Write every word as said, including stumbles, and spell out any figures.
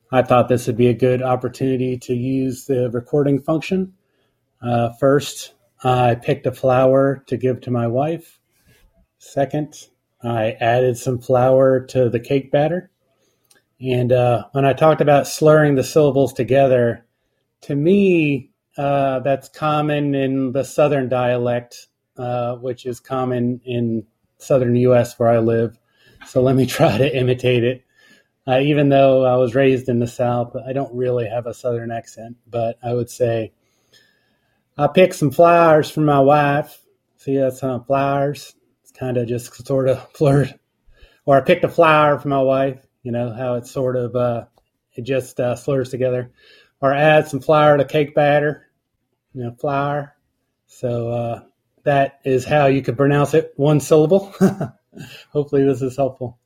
I thought this would be a good opportunity to use the recording function. Uh, first, I picked a flower to give to my wife. Second, I added some flour to the cake batter. And uh, when I talked about slurring the syllables together, to me, uh, that's common in the Southern dialect, uh, which is common in Southern U S where I live. So let me try to imitate it. Uh, even though I was raised in the South, I don't really have a Southern accent, but I would say, I picked some flowers for my wife. See, that's some flowers. It's kind of just sort of flirt. Or I picked a flower for my wife. You know, how it's sort of, uh, it just uh, slurs together. Or add some flour to cake batter. You know, flour. So uh, that is how you could pronounce it, one syllable. Hopefully this is helpful.